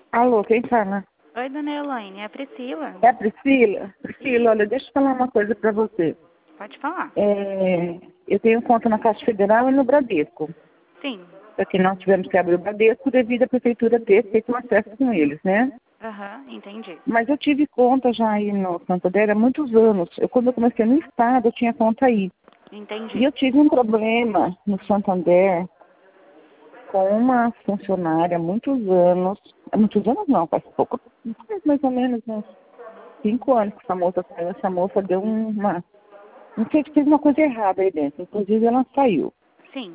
Alô, quem fala? Oi, dona Elaine, é a Priscila. É a Priscila? Priscila, olha, deixa eu falar uma coisa para você. Pode falar. Eu tenho conta na Caixa Federal e no Bradesco. Sim. Porque nós tivemos que abrir o Bradesco devido à prefeitura ter feito um acesso com eles, né? Aham, entendi. Mas eu tive conta já aí no Santander há muitos anos. Quando eu comecei no Estado, eu tinha conta aí. E Entendi. eu tive um problema no Santander com uma funcionária há muitos anos não, faz pouco, faz mais ou menos uns 5 anos que essa moça saiu. Essa moça deu não sei se fez uma coisa errada aí dentro, inclusive ela saiu. Sim.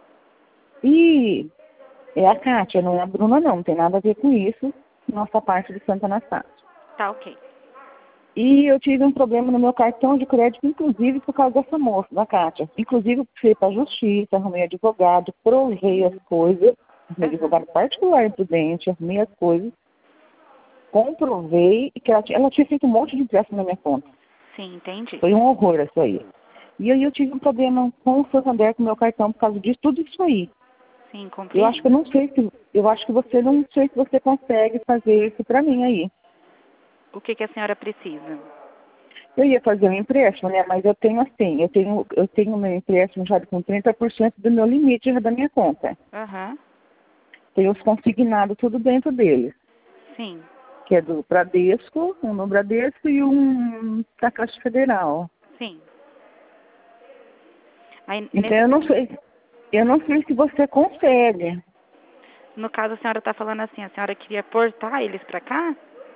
E é a Kátia, não é a Bruna não tem nada a ver com isso, nossa parte de Santa Anastácia. Tá ok. E eu tive um problema no meu cartão de crédito, inclusive por causa dessa moça, da Kátia. Inclusive, eu fui para a justiça, arrumei advogado, provei as coisas, arrumei Aham. advogado particular em Prudente, arrumei as coisas, comprovei que ela tinha feito um monte de empréstimo na minha conta. Sim, entendi. Foi um horror isso aí. E aí eu tive um problema com o Santander, com o meu cartão, por causa disso, tudo isso aí. Sim, Eu acho que compreendo. eu não sei se, eu acho que você não sei se você consegue fazer isso para mim aí. O que a senhora precisa? Eu ia fazer um empréstimo, né? Mas eu tenho assim, eu tenho meu empréstimo já com 30% do meu limite já da minha conta. Aham. Tenho os consignados tudo dentro deles, Sim. que é do Bradesco, um no Bradesco e um da Caixa Federal. Sim. Aí, Então eu não sei se você consegue. no caso, a senhora tá falando assim, a senhora queria portar eles pra cá?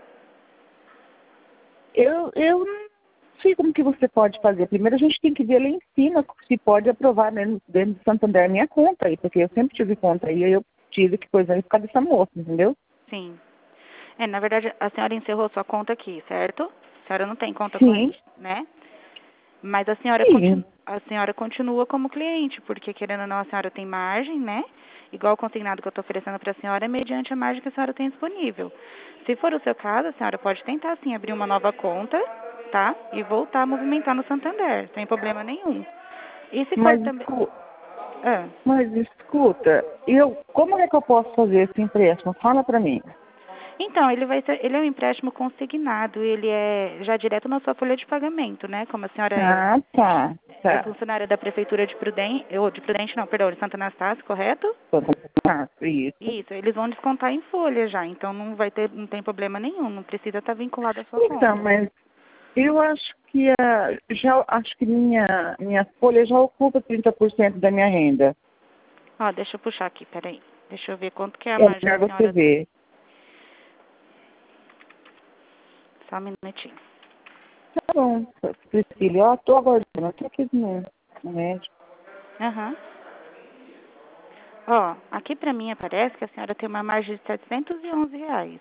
Eu não sei como que você pode fazer. Primeiro a gente tem que ver lá em cima se pode aprovar dentro do Santander a minha conta aí, porque eu sempre tive conta aí, aí eu tive que coisa aí por causa dessa moça, entendeu? Sim. Na verdade, a senhora encerrou sua conta aqui, certo? A senhora não tem conta Sim, corrente, né? Mas sim. a senhora continua como cliente, porque querendo ou não, a senhora tem margem, né? Igual o consignado que eu estou oferecendo para a senhora é mediante a margem que a senhora tem disponível. Se for o seu caso, a senhora pode tentar sim abrir uma nova conta, tá? E voltar a movimentar no Santander, sem problema nenhum. E se for Mas, também. escu- Ah. mas escuta, como é que eu posso fazer esse empréstimo? Fala pra mim. Então, ele é um empréstimo consignado, ele é já direto na sua folha de pagamento, né? Como a senhora Ah, tá, é tá. funcionária da prefeitura de Prudente, ou de Prudente não, perdão, de Santa Anastácio, correto? Isso. Isso, eles vão descontar em folha já, então não tem problema nenhum, não precisa estar vinculado à sua Então, conta. mas eu acho que minha folha já ocupa 30% da minha renda. Ó, deixa eu puxar aqui, peraí. Deixa eu ver quanto que é a É margem que melhor a você senhora tem. ver. Só um minutinho. Tá bom, Priscila, ó, tô aguardando, tô aqui no médico. Aham. Ó, aqui pra mim aparece que a senhora tem uma margem de R$ 711,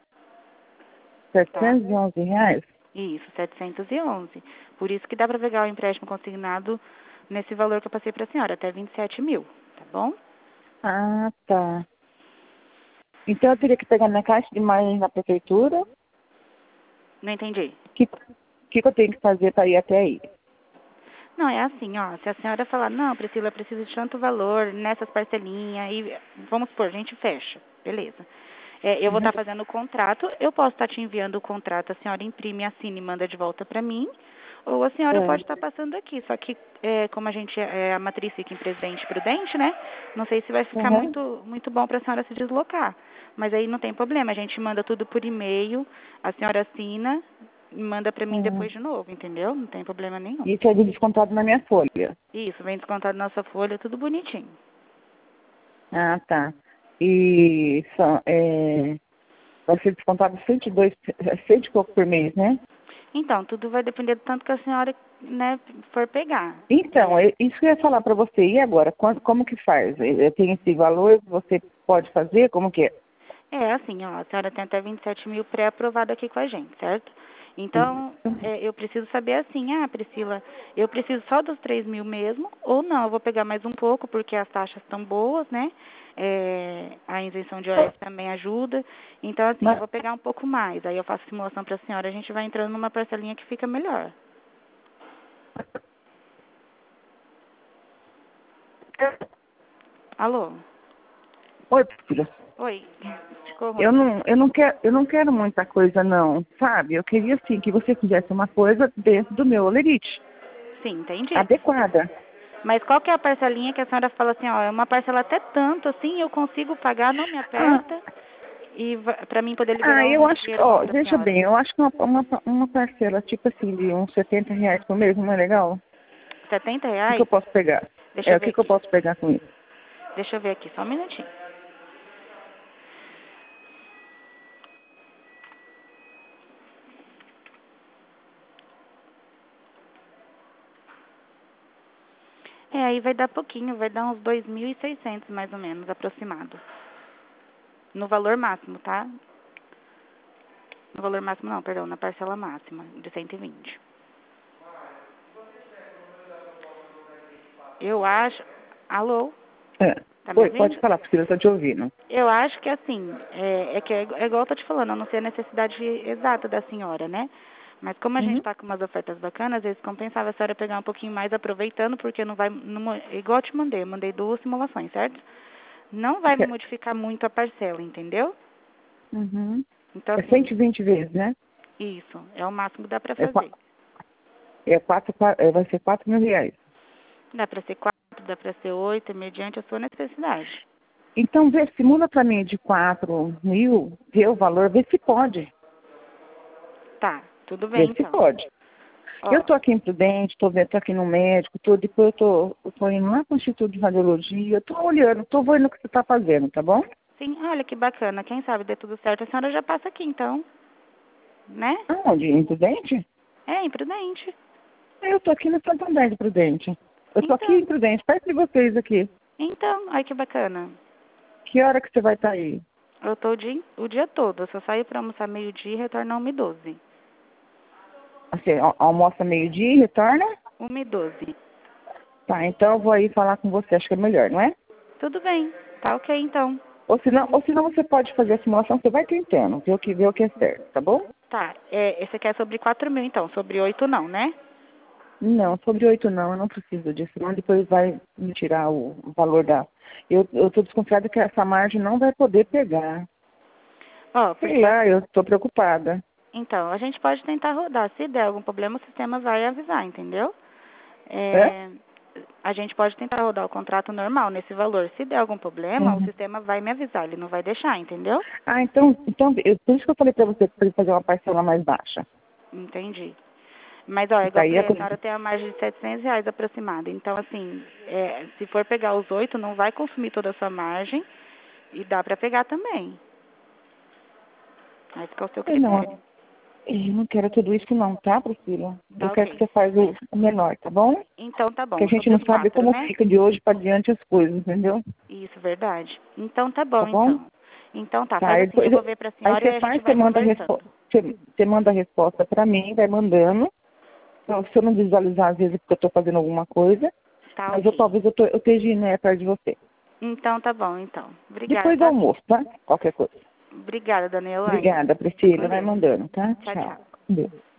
tá? R$ 711? Isso, 711. Por isso que dá pra pegar o empréstimo consignado nesse valor que eu passei pra senhora, até 27 mil, tá bom? Ah, tá. Então eu teria que pegar minha caixa de margem na prefeitura. O Não entendi. que eu tenho que fazer para ir até aí? Não, é assim, ó, se a senhora falar, não, Priscila, eu preciso de tanto valor nessas parcelinhas, e vamos supor, a gente fecha, beleza. Eu vou Uhum. estar fazendo o contrato, eu posso estar te enviando o contrato, a senhora imprime, assina e manda de volta para mim, ou a senhora pode É. estar passando aqui, só que como a gente a matriz fica em Presidente Prudente, né, não sei se vai ficar Uhum. muito bom para a senhora se deslocar, mas aí não tem problema, a gente manda tudo por e-mail, a senhora assina e manda para mim Uhum. depois de novo, entendeu? Não tem problema nenhum. Isso é descontado na minha folha. Isso, vem descontado na nossa folha, tudo bonitinho. Ah, tá. E vai ser descontado 102, 100 e pouco por mês, né? Então, tudo vai depender do tanto que a senhora, né, for pegar. Então, isso que eu ia falar para você. E agora, como que faz? Tem esse valor que você pode fazer? Como que é? Assim, ó, a senhora tem até 27 mil pré-aprovado aqui com a gente, certo? Então, eu preciso saber assim, Priscila, eu preciso só dos 3 mil mesmo, ou não, eu vou pegar mais um pouco, porque as taxas estão boas, né? A isenção de OS também ajuda. Então, assim, eu Mas, vou pegar um pouco mais. Aí eu faço simulação para a senhora, a gente vai entrando numa parcelinha que fica melhor. Alô? oi, filha. Oi, ficou ruim. Eu não quero muita coisa, não, sabe? Eu queria, assim, que você fizesse uma coisa dentro do meu limite, Sim, entendi. adequada. Mas qual que é a parcelinha que a senhora fala assim, ó, é uma parcela até tanto, assim, eu consigo pagar, não me Ah, aperta, e para mim poder liberar eu um acho que, dinheiro bom ó, para a veja senhora. bem, eu acho que uma parcela, tipo assim, de uns R$ 70 por mês, não é legal? O que R$ 70? eu posso pegar? Deixa eu O ver que eu aqui. posso pegar com isso? Deixa eu ver aqui, só um minutinho. Aí vai dar pouquinho, vai dar uns 2.600 mais ou menos, aproximado. No valor máximo, tá? No valor máximo não, perdão, na parcela máxima, de 120. Eu acho... Alô? É. Tá me Oi, pode ouvindo? falar, porque eu estou te ouvindo. Eu acho que assim, é igual eu tô te falando, eu não sei a necessidade exata da senhora, né? Mas como a gente Uhum. tá com umas ofertas bacanas, às vezes compensava a senhora pegar um pouquinho mais aproveitando, porque não vai, igual eu te mandei, eu mandei 2 simulações, certo? Não vai me Certo. modificar muito a parcela, entendeu? Uhum. Então É assim, 120 vezes, né? isso, é o máximo que dá pra É, fazer. vai ser R$ 4.000. Dá pra ser 4, dá pra ser 8, mediante a sua necessidade. Então, simula para mim de 4.000, vê o valor, vê se pode. Tá, tudo Vê bem se então. pode. Eu Ó, estou aqui em Prudente, tô aqui no médico, depois eu tô indo lá para o Instituto de Radiologia, estou olhando, estou vendo o que você está fazendo, tá bom? sim, olha que bacana, quem sabe dê tudo certo, a senhora já passa aqui então, né? Aonde? Em Prudente? É imprudente. Eu estou aqui no Santander de Prudente. Eu estou aqui em Então, Prudente, perto de vocês aqui. ai que bacana. Que hora que você vai estar aí? Eu tô o dia todo. Eu só saio pra almoçar meio-dia e retorno 1h12. Assim, almoça meio-dia e retorna? 1h12. Tá, então eu vou aí falar com você, acho que é melhor, não é? Tudo bem. Tá ok, então. Ou senão você pode fazer a simulação, você vai tentando, ver o que é certo, tá bom? Tá, esse aqui é sobre 4.000, então. Sobre 8 não, né? Não, sobre 8 não, eu não preciso disso, não. Depois vai me tirar o valor da... Eu estou desconfiada que essa margem não vai poder pegar. Ó, Sei porque lá, eu assim... estou preocupada. Então, a gente pode tentar rodar. Se der algum problema, o sistema vai avisar, entendeu? É? É, a gente pode tentar rodar o contrato normal nesse valor. Se der algum problema, o Uhum. sistema vai me avisar. Ele não vai deixar, entendeu? Ah, então por isso que eu falei para você para ele fazer uma parcela mais baixa. Entendi. Mas, ó, igual eu Daí falei, a senhora tem a margem de R$ 700 aproximada. Então, assim, se for pegar os 8, não vai consumir toda a sua margem e dá pra pegar também. Aí fica ao seu critério. Eu não quero tudo isso não, tá, Priscila? Eu Tá quero que ok. você faça o menor, tá bom? Então, tá Porque a bom. gente Sobre não os sabe 4, como né? fica de hoje para diante as coisas, entendeu? Isso, verdade. Então, tá Tá bom, bom? então. Então, tá. Tá, Faz aí assim, depois, eu vou ver pra aí senhora e você a gente faz, você vai manda conversando. você manda a resposta para mim, vai mandando. Então, se eu não visualizar, às vezes, é porque eu estou fazendo alguma coisa, Tá mas ok. talvez eu esteja indo atrás de você. Então, tá bom, então. Obrigada, Depois do tá? almoço, tá? Qualquer coisa. Obrigada, dona Elaine. Obrigada, Fique com Priscila. Vai Deus. mandando, tá? Tchau, Tchau. tchau. Com Deus.